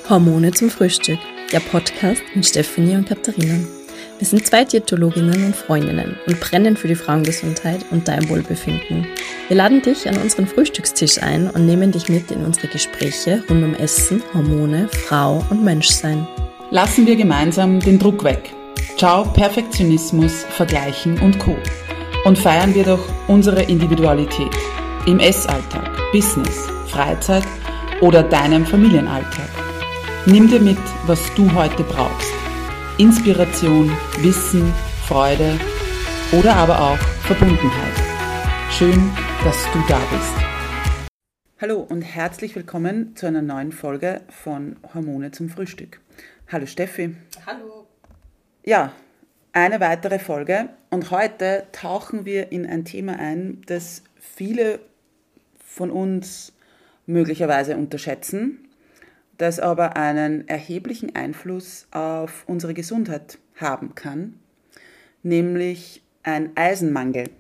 Hormone zum Frühstück, der Podcast mit Stefanie und Katharina. Wir sind zwei Diätologinnen und Freundinnen und brennen für die Frauengesundheit und dein Wohlbefinden. Wir laden dich an unseren Frühstückstisch ein und nehmen dich mit in unsere Gespräche rund um Essen, Hormone, Frau und Menschsein. Lassen wir gemeinsam den Druck weg. Ciao Perfektionismus, Vergleichen und Co. Und feiern wir doch unsere Individualität im Essalltag, Business, Freizeit oder deinem Familienalltag. Nimm dir mit, was du heute brauchst. Inspiration, Wissen, Freude oder aber auch Verbundenheit. Schön, dass du da bist. Hallo und herzlich willkommen zu einer neuen Folge von Hormone zum Frühstück. Hallo Steffi. Hallo. Ja, eine weitere Folge und heute tauchen wir in ein Thema ein, das viele von uns möglicherweise unterschätzen, das aber einen erheblichen Einfluss auf unsere Gesundheit haben kann, nämlich ein Eisenmangel.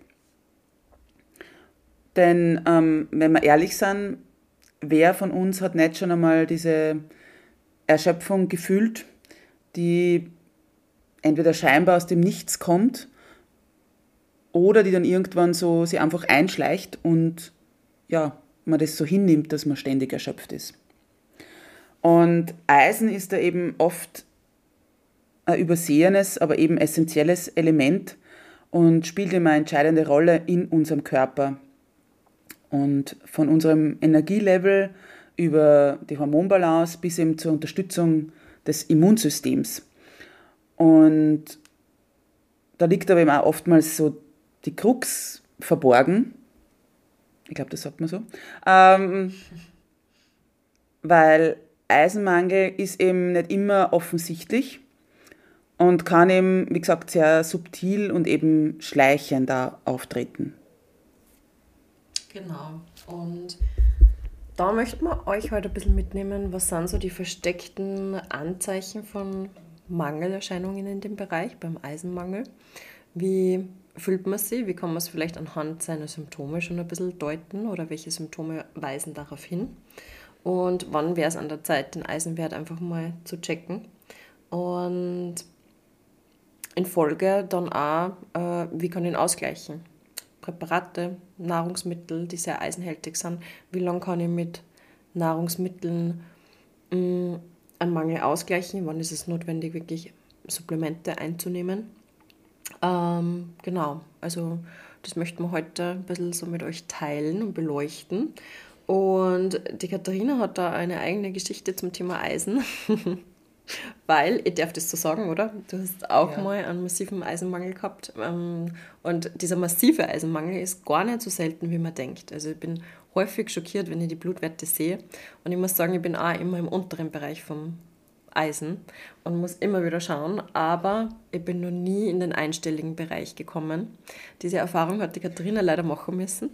Denn wenn wir ehrlich sind, wer von uns hat nicht schon einmal diese Erschöpfung gefühlt, die entweder scheinbar aus dem Nichts kommt oder die dann irgendwann so sich einfach einschleicht und ja, man das so hinnimmt, dass man ständig erschöpft ist. Und Eisen ist da eben oft ein übersehenes, aber eben essentielles Element und spielt immer eine entscheidende Rolle in unserem Körper. Und von unserem Energielevel über die Hormonbalance bis eben zur Unterstützung des Immunsystems. Und da liegt aber eben auch oftmals so die Krux verborgen. Ich glaube, das sagt man so. Weil Eisenmangel ist eben nicht immer offensichtlich und kann eben, wie gesagt, sehr subtil und eben schleichend auftreten. Genau. Und da möchten wir euch heute ein bisschen mitnehmen, was sind so die versteckten Anzeichen von Mangelerscheinungen in dem Bereich, beim Eisenmangel. Wie fühlt man sie? Wie kann man es vielleicht anhand seiner Symptome schon ein bisschen deuten oder welche Symptome weisen darauf hin? Und wann wäre es an der Zeit, den Eisenwert einfach mal zu checken? Und in Folge dann auch, wie kann ich ihn ausgleichen? Präparate, Nahrungsmittel, die sehr eisenhaltig sind. Wie lange kann ich mit Nahrungsmitteln einen Mangel ausgleichen? Wann ist es notwendig, wirklich Supplemente einzunehmen? Genau, also das möchten wir heute ein bisschen so mit euch teilen und beleuchten. Und die Katharina hat da eine eigene Geschichte zum Thema Eisen, weil, ich darf das so sagen, oder? Du hast auch mal einen massiven Eisenmangel gehabt und dieser massive Eisenmangel ist gar nicht so selten, wie man denkt. Also ich bin häufig schockiert, wenn ich die Blutwerte sehe und ich muss sagen, ich bin auch immer im unteren Bereich vom Eisen und muss immer wieder schauen, aber ich bin noch nie in den einstelligen Bereich gekommen. Diese Erfahrung hat die Katharina leider machen müssen.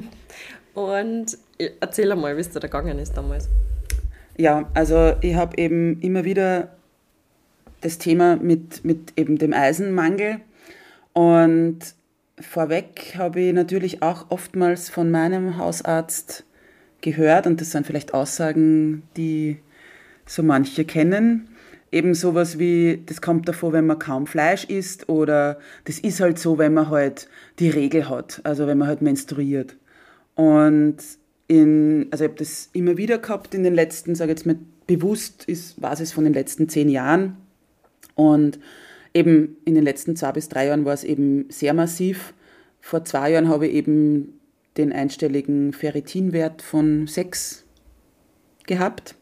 Und erzähl einmal, wie es da gegangen ist damals. Ja, also ich habe eben immer wieder das Thema mit eben dem Eisenmangel und vorweg habe ich natürlich auch oftmals von meinem Hausarzt gehört und das sind vielleicht Aussagen, die so manche kennen. Eben sowas wie, das kommt davor, wenn man kaum Fleisch isst oder das ist halt so, wenn man halt die Regel hat, also wenn man halt menstruiert. Und also ich habe das immer wieder gehabt in den letzten, sage ich jetzt mal bewusst, war es von den letzten 10 Jahren. Und eben in den letzten 2 bis 3 Jahren war es eben sehr massiv. Vor 2 Jahren habe ich eben den einstelligen Ferritinwert von 6 gehabt.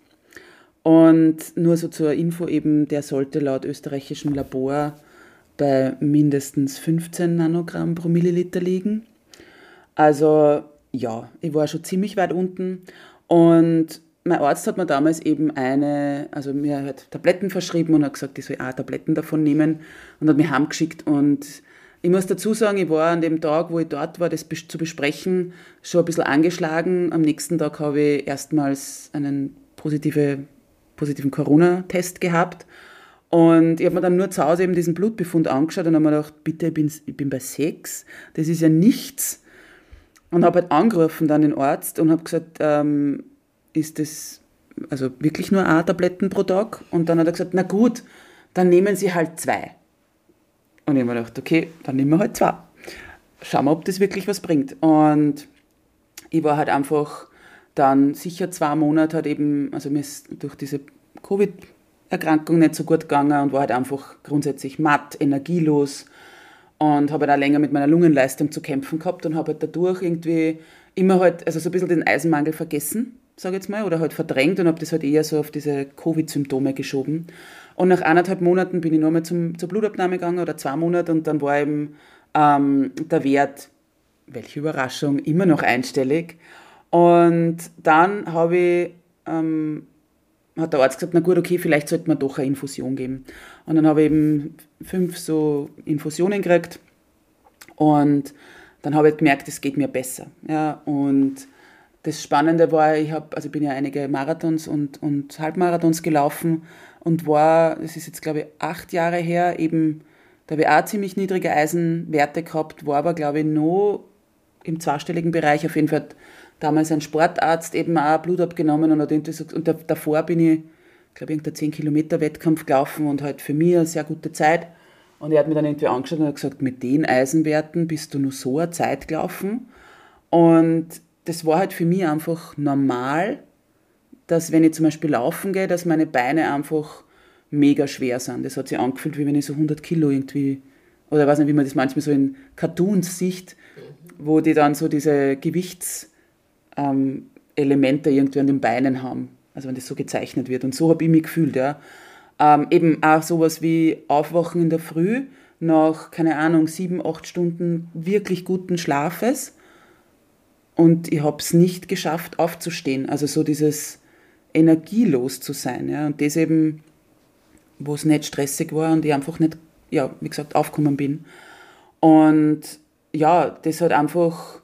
Und nur so zur Info eben, der sollte laut österreichischem Labor bei mindestens 15 Nanogramm pro Milliliter liegen. Also ja, ich war schon ziemlich weit unten und mein Arzt hat mir damals eben mir hat Tabletten verschrieben und hat gesagt, ich soll auch Tabletten davon nehmen und hat mich heimgeschickt und ich muss dazu sagen, ich war an dem Tag, wo ich dort war, das zu besprechen, schon ein bisschen angeschlagen. Am nächsten Tag habe ich erstmals einen positiven Corona-Test gehabt und ich habe mir dann nur zu Hause eben diesen Blutbefund angeschaut und habe mir gedacht, bitte, ich bin bei 6, das ist ja nichts. Und habe halt angerufen dann den Arzt und habe gesagt, ist das also wirklich nur 1 Tabletten pro Tag. Und dann hat er gesagt, na gut, dann nehmen Sie halt 2. Und ich habe mir gedacht, okay, dann nehmen wir halt 2. Schauen wir, ob das wirklich was bringt. Und ich war halt einfach dann sicher 2 Monate halt eben, also mir ist durch diese Covid-Erkrankung nicht so gut gegangen und war halt einfach grundsätzlich matt, energielos und habe halt auch länger mit meiner Lungenleistung zu kämpfen gehabt und habe halt dadurch irgendwie immer halt, also so ein bisschen den Eisenmangel vergessen, sage ich jetzt mal, oder halt verdrängt und habe das halt eher so auf diese Covid-Symptome geschoben. Und nach 1,5 Monaten bin ich nochmal zur Blutabnahme gegangen oder 2 Monate und dann war eben der Wert, welche Überraschung, immer noch einstellig. Und dann hat der Arzt gesagt, na gut, okay, vielleicht sollte man doch eine Infusion geben. Und dann habe ich eben 5 so Infusionen gekriegt und dann habe ich gemerkt, es geht mir besser. Ja, und das Spannende war, ich bin ja einige Marathons und Halbmarathons gelaufen und das ist jetzt glaube ich 8 Jahre her, eben, da habe ich auch ziemlich niedrige Eisenwerte gehabt, war aber glaube ich noch im zweistelligen Bereich. Auf jeden Fall hat damals ein Sportarzt eben auch Blut abgenommen und davor bin ich, glaube ich, irgendein 10-Kilometer-Wettkampf gelaufen und halt für mich eine sehr gute Zeit. Und er hat mir dann irgendwie angeschaut und hat gesagt, mit den Eisenwerten bist du nur so eine Zeit gelaufen. Und das war halt für mich einfach normal, dass wenn ich zum Beispiel laufen gehe, dass meine Beine einfach mega schwer sind. Das hat sich angefühlt, wie wenn ich so 100 Kilo irgendwie, oder ich weiß nicht, wie man das manchmal so in Cartoons sieht, wo die dann so diese Gewichtselemente irgendwie an den Beinen haben. Also wenn das so gezeichnet wird. Und so habe ich mich gefühlt, ja. Eben auch sowas wie Aufwachen in der Früh nach, keine Ahnung, 7, 8 Stunden wirklich guten Schlafes. Und ich habe es nicht geschafft, aufzustehen. Also so dieses energielos zu sein. Ja. Und das eben, wo es nicht stressig war und ich einfach nicht, ja, wie gesagt, aufgekommen bin. Und ja, das halt einfach,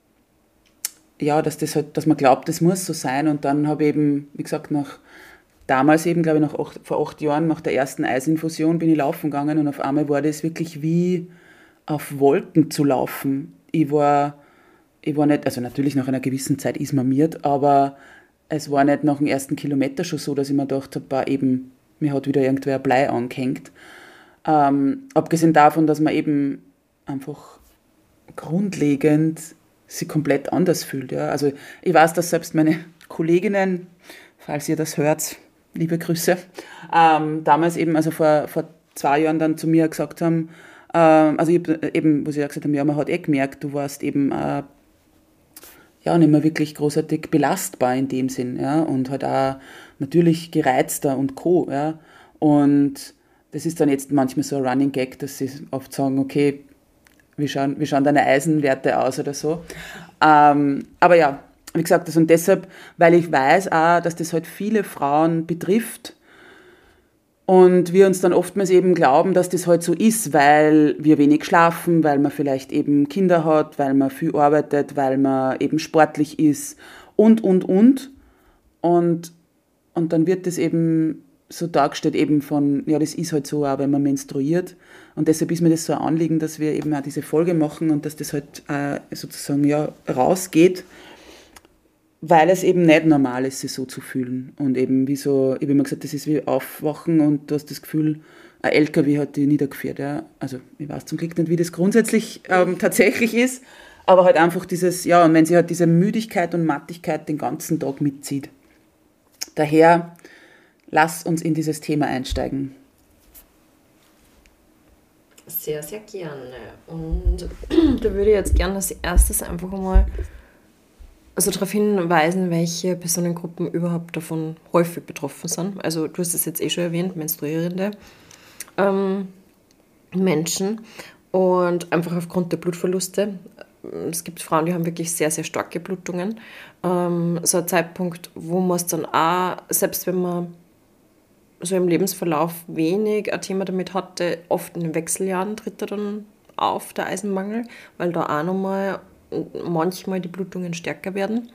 ja, dass man glaubt, das muss so sein. Und dann habe ich eben, wie gesagt, damals eben, glaube ich, vor 8 Jahren, nach der ersten Eisinfusion bin ich laufen gegangen und auf einmal war das wirklich wie auf Wolken zu laufen. Ich war nicht, also natürlich nach einer gewissen Zeit ist man miert, aber es war nicht nach dem ersten Kilometer schon so, dass ich mir gedacht habe, eben, mir hat wieder irgendwer ein Blei angehängt. Abgesehen davon, dass man eben einfach grundlegend sich komplett anders fühlt. Ja. Also ich weiß, dass selbst meine Kolleginnen, falls ihr das hört, liebe Grüße, damals eben, also vor 2 Jahren dann zu mir gesagt haben, also ich eben, wo sie ja gesagt haben, ja, man hat gemerkt, du warst eben ja, nicht mehr wirklich großartig belastbar in dem Sinn, ja, und halt auch natürlich gereizter und Co., ja, und das ist dann jetzt manchmal so ein Running Gag, dass sie oft sagen, okay, wie schauen deine Eisenwerte aus oder so, aber ja, wie gesagt, und deshalb, weil ich weiß auch, dass das halt viele Frauen betrifft und wir uns dann oftmals eben glauben, dass das halt so ist, weil wir wenig schlafen, weil man vielleicht eben Kinder hat, weil man viel arbeitet, weil man eben sportlich ist und. Und dann wird das eben so dargestellt eben von, ja, das ist halt so auch, wenn man menstruiert. Und deshalb ist mir das so ein Anliegen, dass wir eben auch diese Folge machen und dass das halt sozusagen ja rausgeht, weil es eben nicht normal ist, sich so zu fühlen. Und eben wie so, ich habe immer gesagt, das ist wie Aufwachen und du hast das Gefühl, ein LKW hat dich niedergeführt. Ja. Also ich weiß zum Glück nicht, wie das grundsätzlich tatsächlich ist, aber halt einfach dieses, ja, und wenn sie halt diese Müdigkeit und Mattigkeit den ganzen Tag mitzieht. Daher, lass uns in dieses Thema einsteigen. Sehr, sehr gerne. Und da würde ich jetzt gerne als erstes einfach mal darauf hinweisen, welche Personengruppen überhaupt davon häufig betroffen sind. Also du hast es jetzt schon erwähnt, menstruierende Menschen und einfach aufgrund der Blutverluste. Es gibt Frauen, die haben wirklich sehr, sehr starke Blutungen. So ein Zeitpunkt, wo man es dann auch, selbst wenn man so im Lebensverlauf wenig ein Thema damit hatte, oft in den Wechseljahren tritt er dann auf, der Eisenmangel, weil da auch nochmal manchmal die Blutungen stärker werden.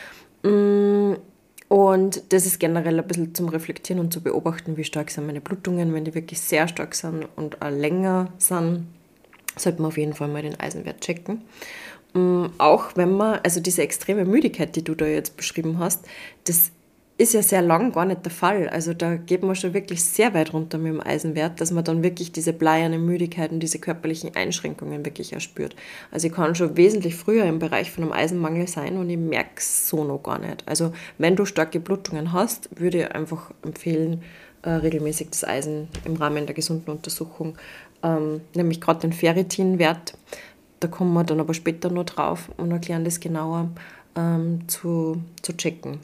Und das ist generell ein bisschen zum Reflektieren und zu beobachten, wie stark sind meine Blutungen. Wenn die wirklich sehr stark sind und auch länger sind, sollte man auf jeden Fall mal den Eisenwert checken. Auch wenn man, also diese extreme Müdigkeit, die du da jetzt beschrieben hast, das ist ja sehr lang gar nicht der Fall. Also da geht man schon wirklich sehr weit runter mit dem Eisenwert, dass man dann wirklich diese bleierne Müdigkeit und diese körperlichen Einschränkungen wirklich erspürt. Also ich kann schon wesentlich früher im Bereich von einem Eisenmangel sein und ich merke es so noch gar nicht. Also wenn du starke Blutungen hast, würde ich einfach empfehlen, regelmäßig das Eisen im Rahmen der gesunden Untersuchung, nämlich gerade den Ferritinwert, da kommen wir dann aber später noch drauf und erklären das genauer, zu checken.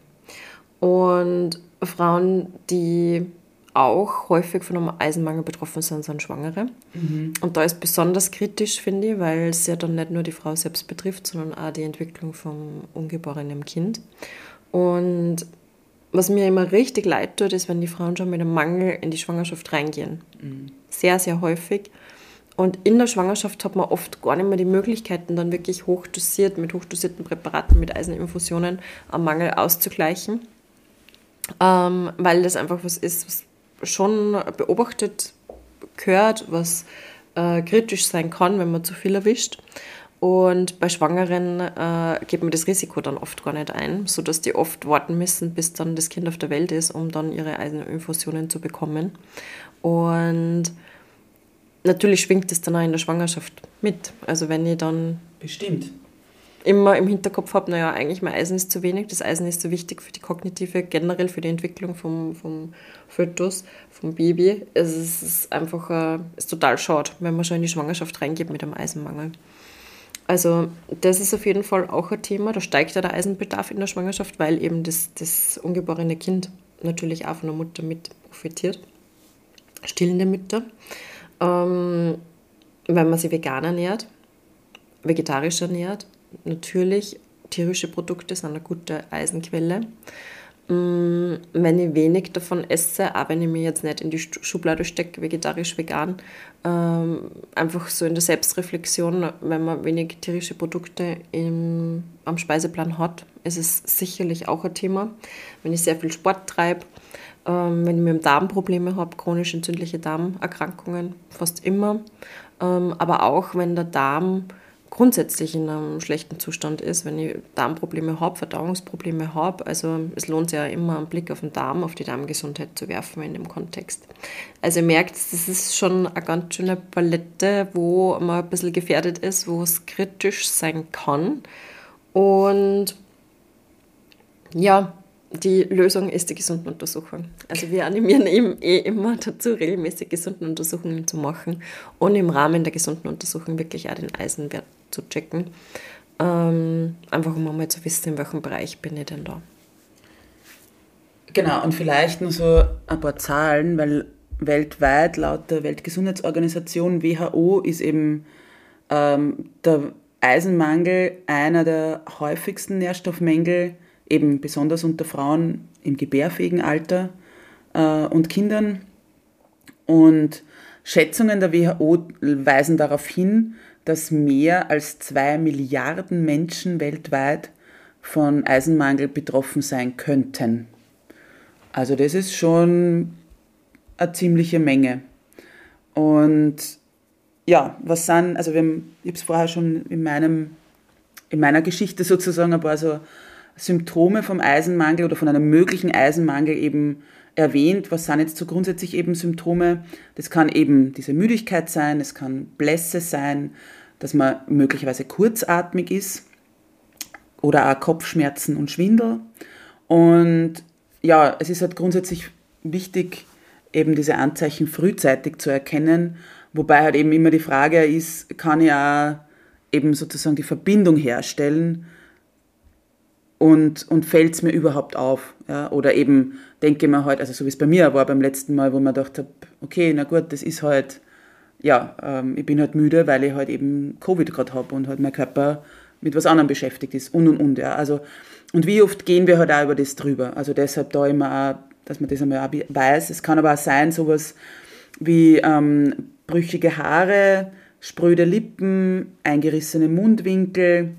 Und Frauen, die auch häufig von einem Eisenmangel betroffen sind, sind Schwangere. Und da ist besonders kritisch, finde ich, weil es ja dann nicht nur die Frau selbst betrifft, sondern auch die Entwicklung vom ungeborenen Kind. Und was mir immer richtig leid tut, ist, wenn die Frauen schon mit einem Mangel in die Schwangerschaft reingehen. Sehr, sehr häufig. Und in der Schwangerschaft hat man oft gar nicht mehr die Möglichkeiten, dann wirklich hochdosiert, mit hochdosierten Präparaten, mit Eiseninfusionen, einen Mangel auszugleichen. Weil das einfach was ist, was schon beobachtet gehört, was kritisch sein kann, wenn man zu viel erwischt. Und bei Schwangeren geht man das Risiko dann oft gar nicht ein, sodass die oft warten müssen, bis dann das Kind auf der Welt ist, um dann ihre Eiseninfusionen zu bekommen. Und natürlich schwingt es dann auch in der Schwangerschaft mit. Also wenn ich dann Bestimmt. immer im Hinterkopf habe, naja, eigentlich mein Eisen ist zu wenig, das Eisen ist so wichtig für die kognitive, generell für die Entwicklung vom Fötus, vom Baby. Es ist einfach ist total schade, wenn man schon in die Schwangerschaft reingeht mit einem Eisenmangel. Also das ist auf jeden Fall auch ein Thema, da steigt ja der Eisenbedarf in der Schwangerschaft, weil eben das ungeborene Kind natürlich auch von der Mutter mit profitiert. Stillende Mütter. Wenn man sich vegan ernährt, vegetarisch ernährt, natürlich, tierische Produkte sind eine gute Eisenquelle. Wenn ich wenig davon esse, auch wenn ich mir jetzt nicht in die Schublade stecke, vegetarisch, vegan, einfach so in der Selbstreflexion, wenn man wenig tierische Produkte am Speiseplan hat, ist es sicherlich auch ein Thema. Wenn ich sehr viel Sport treibe, wenn ich mit dem Darm Probleme habe, chronisch entzündliche Darmerkrankungen, fast immer, aber auch wenn der Darm grundsätzlich in einem schlechten Zustand ist, wenn ich Darmprobleme habe, Verdauungsprobleme habe. Also es lohnt sich ja immer, einen Blick auf den Darm, auf die Darmgesundheit zu werfen in dem Kontext. Also ihr merkt, das ist schon eine ganz schöne Palette, wo man ein bisschen gefährdet ist, wo es kritisch sein kann. Und ja, die Lösung ist die Gesundenuntersuchung. Also wir animieren eben immer dazu, regelmäßig Gesundenuntersuchungen zu machen und im Rahmen der Gesundenuntersuchung wirklich auch den Eisenwert zu checken. Einfach um einmal zu wissen, in welchem Bereich bin ich denn da. Genau, und vielleicht nur so ein paar Zahlen, weil weltweit laut der Weltgesundheitsorganisation WHO ist eben der Eisenmangel einer der häufigsten Nährstoffmängel, eben besonders unter Frauen im gebärfähigen Alter und Kindern. Und Schätzungen der WHO weisen darauf hin, dass mehr als 2 Milliarden Menschen weltweit von Eisenmangel betroffen sein könnten. Also das ist schon eine ziemliche Menge. Und ja, was sind, also ich habe es vorher schon in meiner Geschichte sozusagen ein paar so Symptome vom Eisenmangel oder von einem möglichen Eisenmangel eben erwähnt. Was sind jetzt so grundsätzlich eben Symptome? Das kann eben diese Müdigkeit sein, es kann Blässe sein, dass man möglicherweise kurzatmig ist oder auch Kopfschmerzen und Schwindel. Und ja, es ist halt grundsätzlich wichtig, eben diese Anzeichen frühzeitig zu erkennen, wobei halt eben immer die Frage ist, kann ich auch eben sozusagen die Verbindung herstellen und fällt es mir überhaupt auf? Ja? Oder eben denke ich mir halt, also so wie es bei mir war beim letzten Mal, wo man gedacht habe, okay, na gut, das ist halt, ja, ich bin halt müde, weil ich halt eben Covid gerade habe und halt mein Körper mit was anderem beschäftigt ist und. Ja. Also, und wie oft gehen wir halt auch über das drüber? Also deshalb da immer auch, dass man das einmal auch weiß. Es kann aber auch sein, sowas wie brüchige Haare, spröde Lippen, eingerissene Mundwinkel,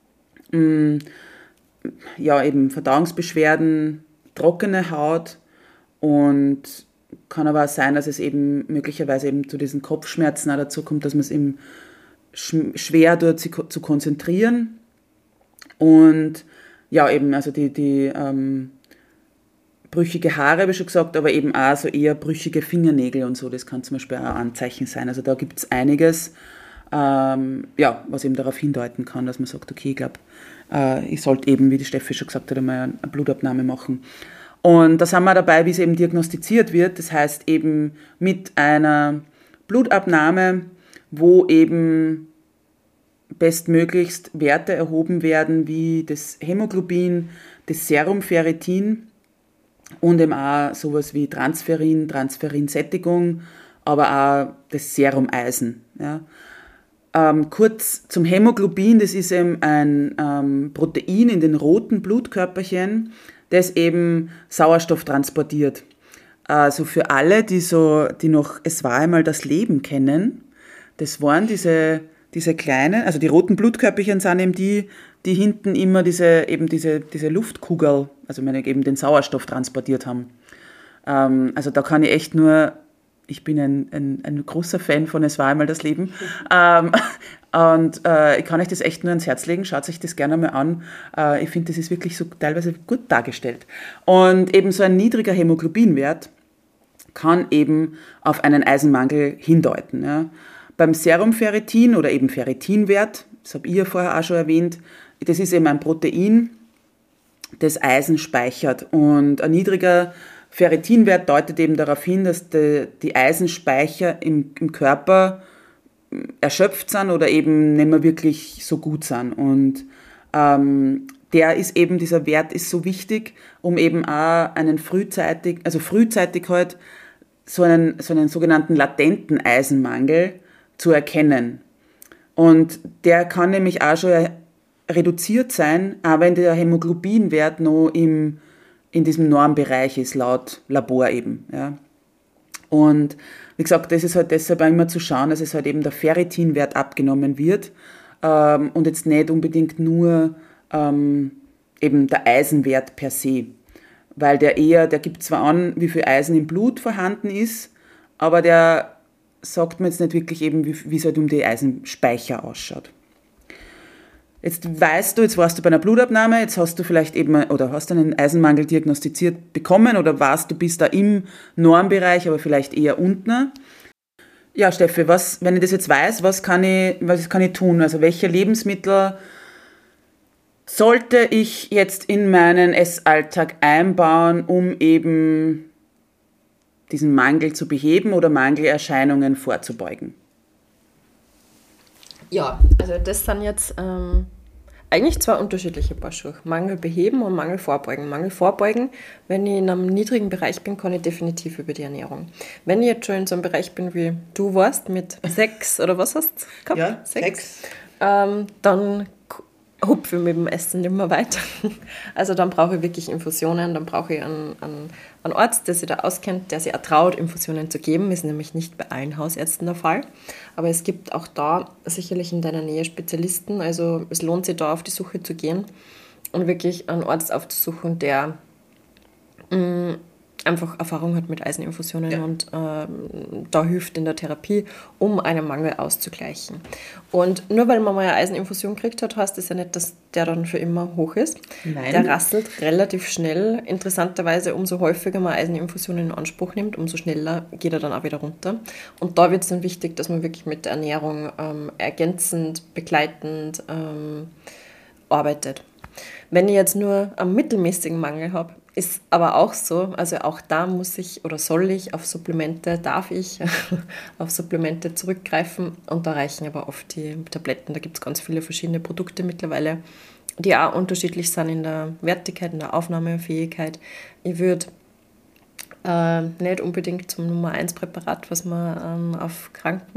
ja, eben Verdauungsbeschwerden, trockene Haut und kann aber auch sein, dass es eben möglicherweise eben zu diesen Kopfschmerzen auch dazu kommt, dass man es eben schwer tut, sich zu konzentrieren und ja, eben, also die brüchige Haare, habe ich schon gesagt, aber eben auch so eher brüchige Fingernägel und so, das kann zum Beispiel auch ein Anzeichen sein. Also da gibt es einiges, was eben darauf hindeuten kann, dass man sagt, okay, ich glaube, ich sollte eben, wie die Steffi schon gesagt hat, einmal eine Blutabnahme machen. Und da sind wir dabei, wie es eben diagnostiziert wird. Das heißt eben mit einer Blutabnahme, wo eben bestmöglichst Werte erhoben werden, wie das Hämoglobin, das Serumferritin und eben auch sowas wie Transferin, Transferinsättigung, aber auch das Serumeisen. Ja. Kurz zum Hämoglobin, das ist eben ein Protein in den roten Blutkörperchen, das eben Sauerstoff transportiert. Also für alle, die noch Es war einmal das Leben kennen, das waren diese kleinen, also die roten Blutkörperchen sind eben die hinten immer diese Luftkugel, also eben den Sauerstoff transportiert haben. Also da kann ich echt nur, ich bin ein großer Fan von Es war einmal das Leben. Und ich kann euch das echt nur ans Herz legen. Schaut euch das gerne mal an. Ich finde, das ist wirklich so teilweise gut dargestellt. Und eben so ein niedriger Hämoglobinwert kann eben auf einen Eisenmangel hindeuten. Ja. Beim Serumferritin oder eben Ferritinwert, das habe ich ja vorher auch schon erwähnt, das ist eben ein Protein, das Eisen speichert. Und ein niedriger Ferritinwert deutet eben darauf hin, dass die Eisenspeicher im Körper erschöpft sind oder eben nicht mehr wirklich so gut sind. Und dieser Wert ist so wichtig, um eben auch frühzeitig halt so einen sogenannten latenten Eisenmangel zu erkennen. Und der kann nämlich auch schon reduziert sein, auch wenn der Hämoglobinwert noch in diesem Normbereich ist, laut Labor eben. Ja. Und wie gesagt, das ist halt deshalb auch immer zu schauen, dass es halt eben der Ferritinwert abgenommen wird und jetzt nicht unbedingt nur eben der Eisenwert per se. Weil der gibt zwar an, wie viel Eisen im Blut vorhanden ist, aber der sagt mir jetzt nicht wirklich eben, wie es halt um die Eisenspeicher ausschaut. Jetzt warst du bei einer Blutabnahme, jetzt hast du vielleicht eben, oder hast einen Eisenmangel diagnostiziert bekommen oder du bist da im Normbereich, aber vielleicht eher unten. Ja, Steffi, wenn ich das jetzt weiß, was kann ich tun? Also welche Lebensmittel sollte ich jetzt in meinen Essalltag einbauen, um eben diesen Mangel zu beheben oder Mangelerscheinungen vorzubeugen? Ja, also das sind jetzt eigentlich zwei unterschiedliche Paar Schuhe. Mangel beheben und Mangel vorbeugen. Mangel vorbeugen, wenn ich in einem niedrigen Bereich bin, kann ich definitiv über die Ernährung. Wenn ich jetzt schon in so einem Bereich bin, wie du warst, mit 6 oder was hast du gehabt? Ja, 6. Dann hupfe ich mit dem Essen nicht mehr weiter. Also dann brauche ich wirklich Infusionen, dann brauche ich einen Arzt, der sich da auskennt, der sich auch traut, Infusionen zu geben. Ist nämlich nicht bei allen Hausärzten der Fall. Aber es gibt auch da sicherlich in deiner Nähe Spezialisten. Also es lohnt sich da auf die Suche zu gehen und wirklich einen Arzt aufzusuchen, der einfach Erfahrung hat mit Eiseninfusionen und da hilft in der Therapie, um einen Mangel auszugleichen. Und nur weil man mal eine Eiseninfusion gekriegt hat, heißt das ja nicht, dass der dann für immer hoch ist. Nein. Der rasselt relativ schnell. Interessanterweise, umso häufiger man Eiseninfusionen in Anspruch nimmt, umso schneller geht er dann auch wieder runter. Und da wird es dann wichtig, dass man wirklich mit der Ernährung ergänzend, begleitend arbeitet. Wenn ich jetzt nur einen mittelmäßigen Mangel habe, ist aber auch so, also auch da darf ich auf Supplemente zurückgreifen und da reichen aber oft die Tabletten. Da gibt es ganz viele verschiedene Produkte mittlerweile, die auch unterschiedlich sind in der Wertigkeit, in der Aufnahmefähigkeit. Ich würde nicht unbedingt zum Nummer 1 Präparat, was man auf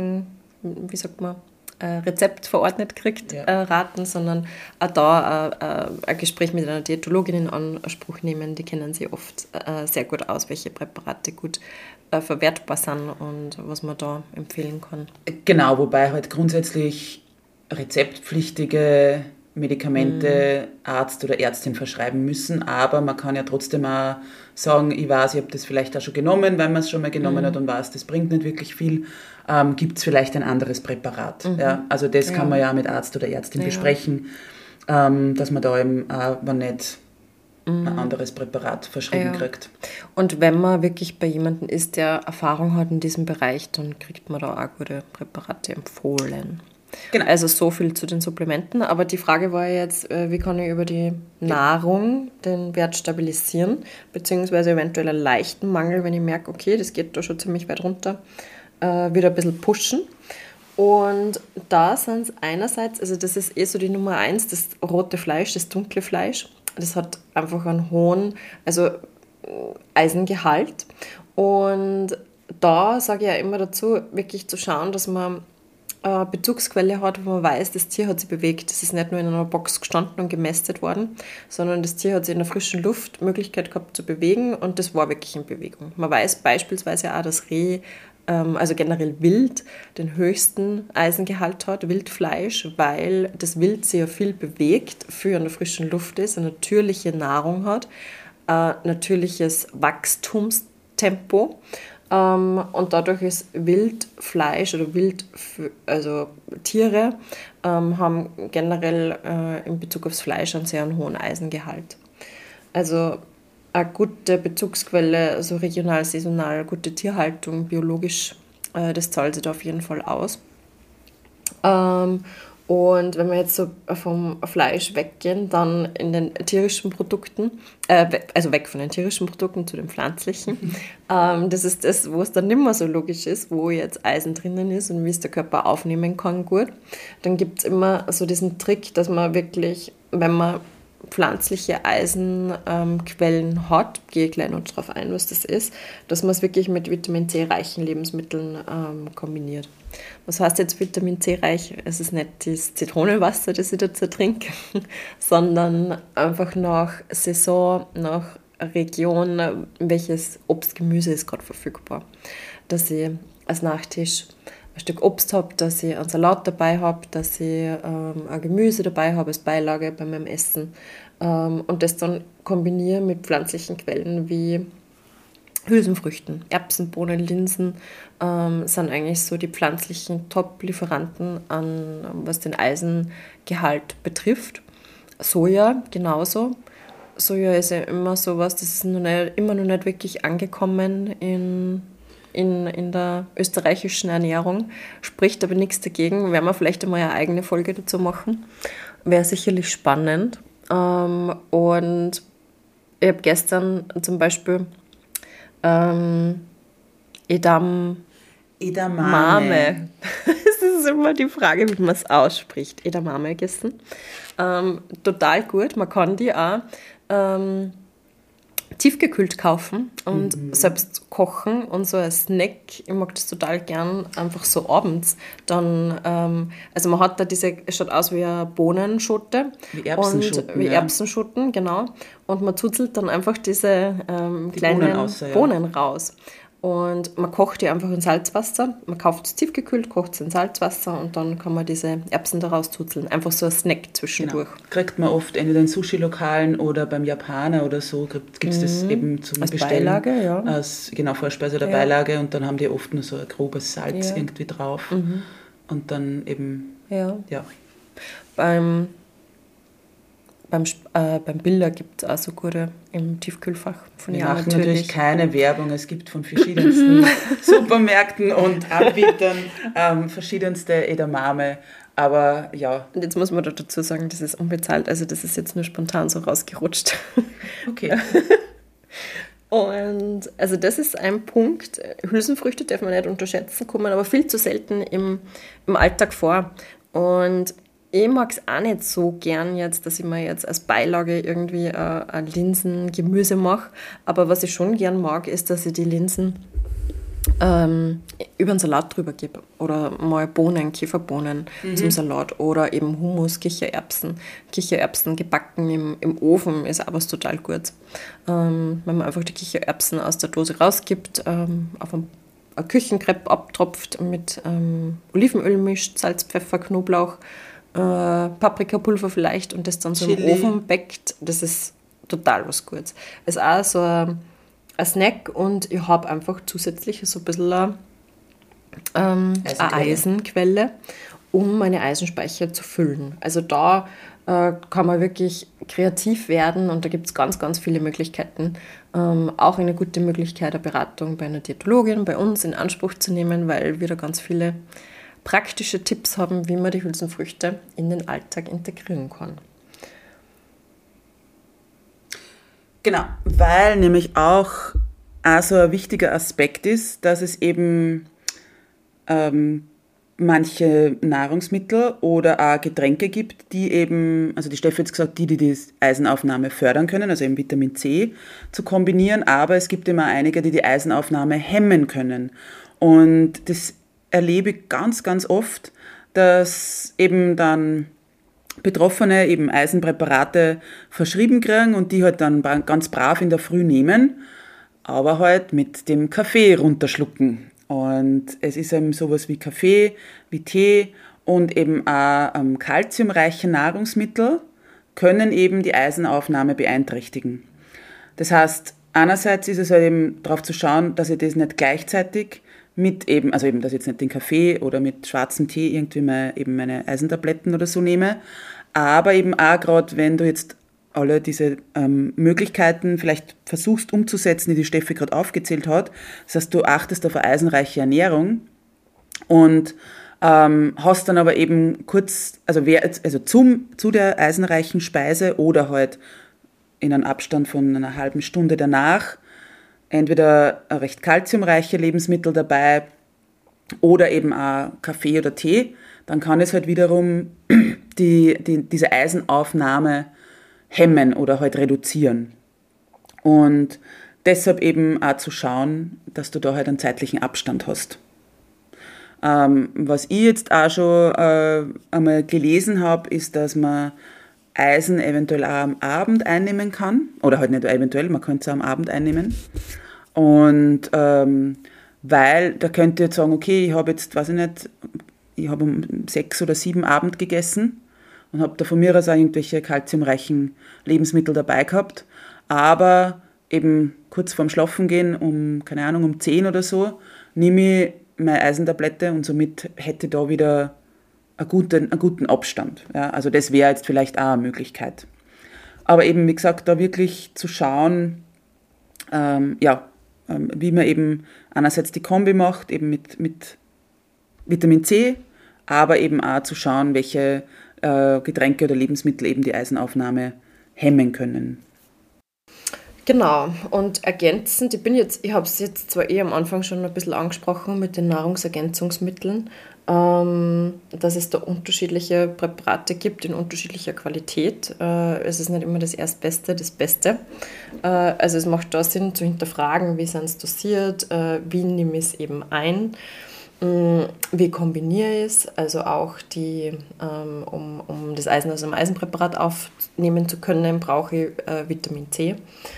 Rezept verordnet kriegt, raten, sondern auch da ein Gespräch mit einer Diätologin in Anspruch nehmen. Die kennen sich oft sehr gut aus, welche Präparate gut verwertbar sind und was man da empfehlen kann. Genau, wobei halt grundsätzlich rezeptpflichtige Medikamente Arzt oder Ärztin verschreiben müssen, aber man kann ja trotzdem auch sagen, ich weiß, ich habe das vielleicht auch schon genommen, weil man es schon mal genommen hat und weiß, das bringt nicht wirklich viel, gibt es vielleicht ein anderes Präparat. Ja? Also das kann man ja mit Arzt oder Ärztin besprechen, dass man da eben, wenn nicht ein anderes Präparat verschrieben kriegt. Und wenn man wirklich bei jemandem ist, der Erfahrung hat in diesem Bereich, dann kriegt man da auch gute Präparate empfohlen. Genau. Also so viel zu den Supplementen. Aber die Frage war jetzt, wie kann ich über die Nahrung den Wert stabilisieren, beziehungsweise eventuell einen leichten Mangel, wenn ich merke, okay, das geht da schon ziemlich weit runter, wieder ein bisschen pushen. Und da sind es einerseits, also das ist so die Nummer 1, das rote Fleisch, das dunkle Fleisch. Das hat einfach einen hohen, also Eisengehalt. Und da sage ich ja immer dazu, wirklich zu schauen, dass man eine Bezugsquelle hat, wo man weiß, das Tier hat sich bewegt. Das ist nicht nur in einer Box gestanden und gemästet worden, sondern das Tier hat sich in der frischen Luft Möglichkeit gehabt zu bewegen und das war wirklich in Bewegung. Man weiß beispielsweise auch, dass Reh, also generell Wild, den höchsten Eisengehalt hat, Wildfleisch, weil das Wild sich ja viel bewegt, viel in der frischen Luft ist, eine natürliche Nahrung hat, natürliches Wachstumstempo. Und dadurch ist Wildfleisch oder also Tiere haben generell in Bezug aufs Fleisch einen sehr hohen Eisengehalt. Also eine gute Bezugsquelle, also regional, saisonal, gute Tierhaltung, biologisch, das zahlt sich da auf jeden Fall aus. Und wenn wir jetzt so vom Fleisch weggehen, dann in den tierischen Produkten, also weg von den tierischen Produkten zu den pflanzlichen, das ist das, wo es dann nicht mehr so logisch ist, wo jetzt Eisen drinnen ist und wie es der Körper aufnehmen kann gut. Dann gibt es immer so diesen Trick, dass man wirklich, wenn man pflanzliche Eisenquellen hat, gehe ich gleich noch darauf ein, was das ist, dass man es wirklich mit Vitamin C reichen Lebensmitteln kombiniert. Was heißt jetzt Vitamin C reich? Es ist nicht das Zitronenwasser, das ich dazu trinke, sondern einfach nach Saison, nach Region, welches Obst, Gemüse ist gerade verfügbar. Dass ich als Nachtisch ein Stück Obst habe, dass ich einen Salat dabei habe, dass ich ein Gemüse dabei habe als Beilage bei meinem Essen und das dann kombiniere mit pflanzlichen Quellen wie Hülsenfrüchten, Erbsen, Bohnen, Linsen sind eigentlich so die pflanzlichen Top-Lieferanten an, was den Eisengehalt betrifft. Soja genauso. Soja ist ja immer sowas, das ist immer noch nicht wirklich angekommen in der österreichischen Ernährung, spricht aber nichts dagegen. Werden wir vielleicht einmal eine eigene Folge dazu machen. Wäre sicherlich spannend. Und ich habe gestern zum Beispiel Edamame. Das ist immer die Frage, wie man es ausspricht. Edamame gegessen. Total gut. Man kann die auch tiefgekühlt kaufen und selbst kochen und so als Snack. Ich mag das total gern, einfach so abends. Dann, also man hat da es schaut aus wie eine Bohnenschote. Wie Erbsenschoten. Wie Erbsenschoten, genau. Und man zuzelt dann einfach diese kleinen Bohnen raus. Und man kocht die einfach in Salzwasser. Man kauft es tiefgekühlt, kocht es in Salzwasser und dann kann man diese Erbsen daraus zuzeln. Einfach so ein Snack zwischendurch. Genau. Kriegt man oft entweder in Sushi-Lokalen oder beim Japaner oder so, gibt es das eben zum als Bestellen. Beilage, ja. Als Vorspeise oder Beilage und dann haben die oft nur so ein grobes Salz irgendwie drauf. Und dann eben, ja. Beim Bilder gibt es auch so gute im Tiefkühlfach. Wir machen natürlich keine Werbung. Es gibt von verschiedensten Supermärkten und Anbietern verschiedenste Edamame. Aber ja. Und jetzt muss man dazu sagen, das ist unbezahlt. Also das ist jetzt nur spontan so rausgerutscht. Okay. Und also das ist ein Punkt. Hülsenfrüchte darf man nicht unterschätzen, kommen aber viel zu selten im Alltag vor. Und ich mag es auch nicht so gern jetzt, dass ich mir jetzt als Beilage irgendwie ein Linsengemüse mache. Aber was ich schon gern mag, ist, dass ich die Linsen über den Salat drüber gebe. Oder mal Bohnen, Kieferbohnen zum Salat. Oder eben Hummus, Kichererbsen. Kichererbsen gebacken im Ofen ist auch was total Gutes. Wenn man einfach die Kichererbsen aus der Dose rausgibt, auf ein Küchenkrepp abtropft, mit Olivenöl mischt, Salz, Pfeffer, Knoblauch, Paprikapulver vielleicht und das dann so im Ofen backt, das ist total was Gutes. Es ist auch so ein Snack und ich habe einfach zusätzlich so ein bisschen eine Eisenquelle um meine Eisenspeicher zu füllen. Also da kann man wirklich kreativ werden und da gibt es ganz, ganz viele Möglichkeiten. Auch eine gute Möglichkeit, eine Beratung bei einer Diätologin bei uns in Anspruch zu nehmen, weil wir da ganz viele praktische Tipps haben, wie man die Hülsenfrüchte in den Alltag integrieren kann. Genau, weil nämlich auch so ein wichtiger Aspekt ist, dass es eben manche Nahrungsmittel oder auch Getränke gibt, die eben, also die Steffi hat jetzt gesagt, die Eisenaufnahme fördern können, also eben Vitamin C zu kombinieren, aber es gibt immer einige, die Eisenaufnahme hemmen können. Und das erlebe ich ganz, ganz oft, dass eben dann Betroffene eben Eisenpräparate verschrieben kriegen und die halt dann ganz brav in der Früh nehmen, aber halt mit dem Kaffee runterschlucken. Und es ist eben sowas wie Kaffee, wie Tee und eben auch kalziumreiche Nahrungsmittel können eben die Eisenaufnahme beeinträchtigen. Das heißt, einerseits ist es halt eben darauf zu schauen, dass ich das nicht gleichzeitig mit eben, also eben, dass ich jetzt nicht den Kaffee oder mit schwarzem Tee irgendwie meine Eisentabletten oder so nehme, aber eben auch gerade, wenn du jetzt alle diese Möglichkeiten vielleicht versuchst umzusetzen, die Steffi gerade aufgezählt hat. Das heißt, du achtest auf eine eisenreiche Ernährung und hast dann aber eben kurz, also zu der eisenreichen Speise oder halt in einem Abstand von einer halben Stunde danach entweder recht kalziumreiche Lebensmittel dabei oder eben auch Kaffee oder Tee, dann kann es halt wiederum diese Eisenaufnahme hemmen oder halt reduzieren. Und deshalb eben auch zu schauen, dass du da halt einen zeitlichen Abstand hast. Was ich jetzt auch schon einmal gelesen habe, ist, dass man Eisen eventuell auch am Abend einnehmen kann. Oder halt nicht eventuell, man könnte es auch am Abend einnehmen. Und weil, da könnt ihr jetzt sagen, okay, ich habe jetzt, weiß ich nicht, ich habe um 6 oder 7 Abend gegessen und habe da von mir aus auch irgendwelche kalziumreichen Lebensmittel dabei gehabt. Aber eben kurz vorm Schlafengehen, keine Ahnung, um 10 oder so, nehme ich meine Eisentablette und somit hätte ich da wieder einen guten Abstand. Ja, also das wäre jetzt vielleicht auch eine Möglichkeit. Aber eben, wie gesagt, da wirklich zu schauen, wie man eben einerseits die Kombi macht, eben mit Vitamin C, aber eben auch zu schauen, welche Getränke oder Lebensmittel eben die Eisenaufnahme hemmen können. Genau, und ergänzend, ich habe es jetzt zwar am Anfang schon ein bisschen angesprochen mit den Nahrungsergänzungsmitteln, dass es da unterschiedliche Präparate gibt in unterschiedlicher Qualität. Es ist nicht immer das Erstbeste, das Beste. Also es macht da Sinn zu hinterfragen, wie sind es dosiert, wie nehme ich es eben ein. Wie kombiniere ich es, also auch um das Eisen aus einem Eisenpräparat aufnehmen zu können, brauche ich Vitamin C.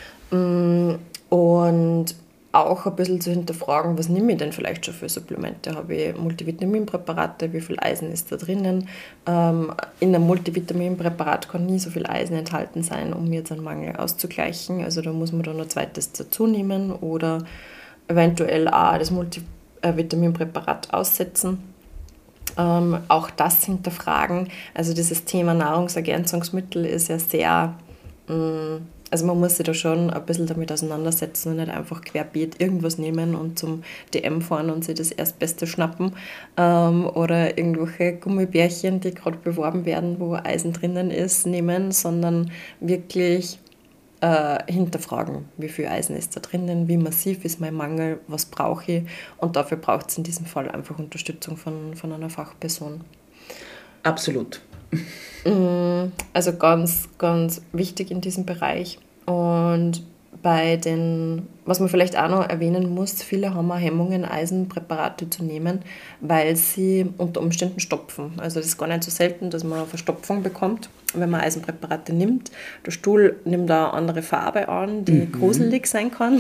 Und auch ein bisschen zu hinterfragen, was nehme ich denn vielleicht schon für Supplemente? Habe ich Multivitaminpräparate, wie viel Eisen ist da drinnen? In einem Multivitaminpräparat kann nie so viel Eisen enthalten sein, um jetzt einen Mangel auszugleichen. Also da muss man dann ein zweites dazu nehmen oder eventuell auch das Multivitaminpräparat aussetzen. Auch das hinterfragen. Also dieses Thema Nahrungsergänzungsmittel ist ja sehr, also man muss sich da schon ein bisschen damit auseinandersetzen und nicht einfach querbeet irgendwas nehmen und zum DM fahren und sich das Erstbeste schnappen oder irgendwelche Gummibärchen, die gerade beworben werden, wo Eisen drinnen ist, nehmen, sondern wirklich hinterfragen, wie viel Eisen ist da drinnen, wie massiv ist mein Mangel, was brauche ich, und dafür braucht es in diesem Fall einfach Unterstützung von einer Fachperson. Absolut. Also ganz, ganz wichtig in diesem Bereich. Und was man vielleicht auch noch erwähnen muss, viele haben auch Hemmungen, Eisenpräparate zu nehmen, weil sie unter Umständen stopfen. Also das ist gar nicht so selten, dass man Verstopfung bekommt, wenn man Eisenpräparate nimmt. Der Stuhl nimmt da eine andere Farbe an, die gruselig sein kann.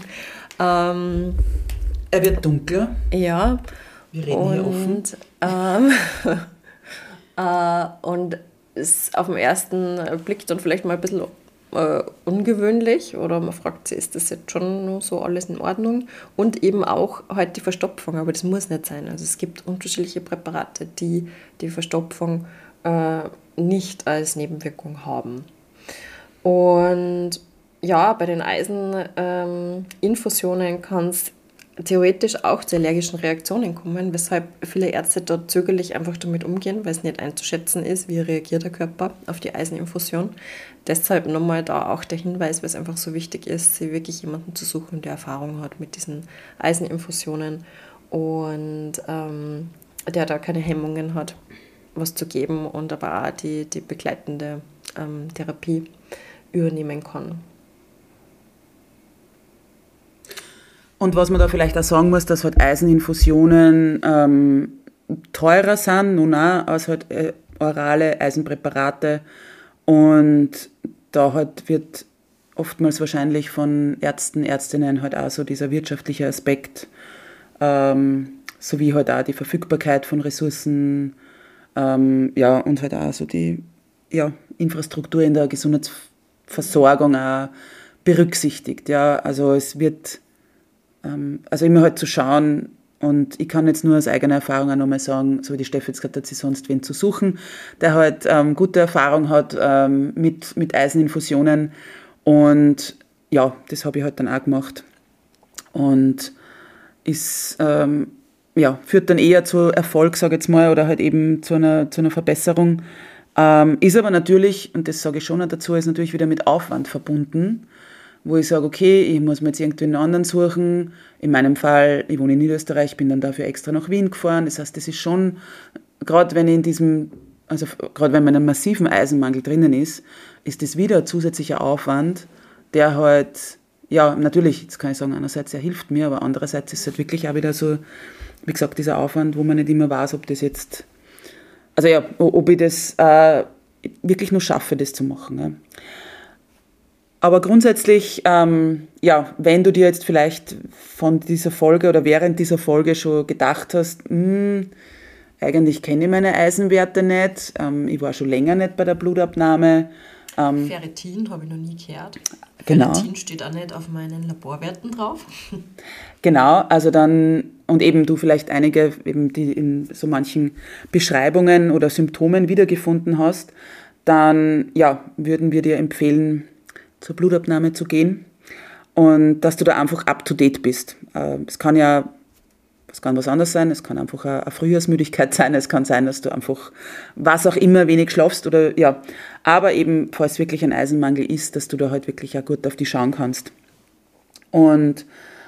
Er wird dunkler. Ja. Wir reden hier offen. Und es auf den ersten Blick dann vielleicht mal ein bisschen ungewöhnlich oder man fragt sich, ist das jetzt schon nur so alles in Ordnung? Und eben auch halt die Verstopfung, aber das muss nicht sein. Also es gibt unterschiedliche Präparate, die die Verstopfung nicht als Nebenwirkung haben. Und ja, bei den Eiseninfusionen kann es theoretisch auch zu allergischen Reaktionen kommen, weshalb viele Ärzte dort zögerlich einfach damit umgehen, weil es nicht einzuschätzen ist, wie reagiert der Körper auf die Eiseninfusion. Deshalb nochmal da auch der Hinweis, weil es einfach so wichtig ist, sich wirklich jemanden zu suchen, der Erfahrung hat mit diesen Eiseninfusionen und der da keine Hemmungen hat, was zu geben und aber auch die begleitende Therapie übernehmen kann. Und was man da vielleicht auch sagen muss, dass halt Eiseninfusionen teurer sind, nun auch, als halt orale Eisenpräparate. Und da halt wird oftmals wahrscheinlich von Ärzten, Ärztinnen halt auch so dieser wirtschaftliche Aspekt, sowie halt auch die Verfügbarkeit von Ressourcen, ja, und halt auch so die Infrastruktur in der Gesundheitsversorgung auch berücksichtigt. Ja. Also es wird immer halt zu schauen, und ich kann jetzt nur aus eigener Erfahrung auch nochmal sagen, so wie die Steffi jetzt gesagt hat, sie sonst wen zu suchen, der halt gute Erfahrung hat mit Eiseninfusionen, und ja, das habe ich halt dann auch gemacht und ist, führt dann eher zu Erfolg, sage ich jetzt mal, oder halt eben zu einer Verbesserung, ist aber natürlich, und das sage ich schon dazu, ist natürlich wieder mit Aufwand verbunden, wo ich sage, okay, ich muss mir jetzt irgendwie einen anderen suchen. In meinem Fall, ich wohne in Niederösterreich, bin dann dafür extra nach Wien gefahren. Das heißt, das ist schon, gerade wenn gerade wenn man in einem massiven Eisenmangel drinnen ist das wieder ein zusätzlicher Aufwand, der halt, ja, natürlich, jetzt kann ich sagen, einerseits, er hilft mir, aber andererseits ist es halt wirklich auch wieder so, wie gesagt, dieser Aufwand, wo man nicht immer weiß, ob das jetzt, also ja, ob ich das wirklich nur schaffe, das zu machen. Ja. Aber grundsätzlich, wenn du dir jetzt vielleicht von dieser Folge oder während dieser Folge schon gedacht hast, eigentlich kenne ich meine Eisenwerte nicht, ich war schon länger nicht bei der Blutabnahme. Ferritin habe ich noch nie gehört. Genau. Ferritin steht auch nicht auf meinen Laborwerten drauf. Genau, also dann, und eben du vielleicht einige, eben die in so manchen Beschreibungen oder Symptomen wiedergefunden hast, dann würden wir dir empfehlen, zur Blutabnahme zu gehen und dass du da einfach up-to-date bist. Es kann was anderes sein, es kann einfach eine Frühjahrsmüdigkeit sein, es kann sein, dass du einfach, was auch immer, wenig schlafst oder ja, aber eben, falls wirklich ein Eisenmangel ist, dass du da halt wirklich auch gut auf die schauen kannst. Und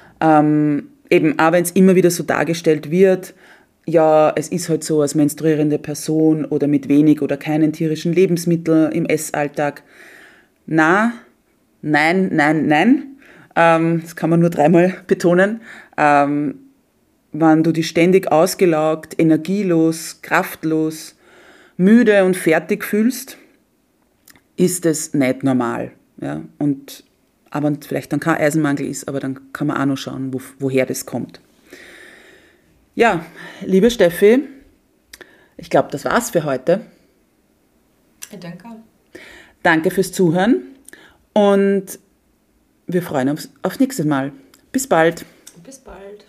eben, auch wenn es immer wieder so dargestellt wird, ja, es ist halt so als menstruierende Person oder mit wenig oder keinen tierischen Lebensmitteln im Essalltag. Nein. Das kann man nur 3-mal betonen. Wenn du dich ständig ausgelaugt, energielos, kraftlos, müde und fertig fühlst, ist es nicht normal. Ja? Aber vielleicht dann kein Eisenmangel ist, aber dann kann man auch noch schauen, woher das kommt. Ja, liebe Steffi, ich glaube, das war's für heute. Ja, danke. Danke fürs Zuhören und wir freuen uns aufs nächste Mal. Bis bald. Bis bald.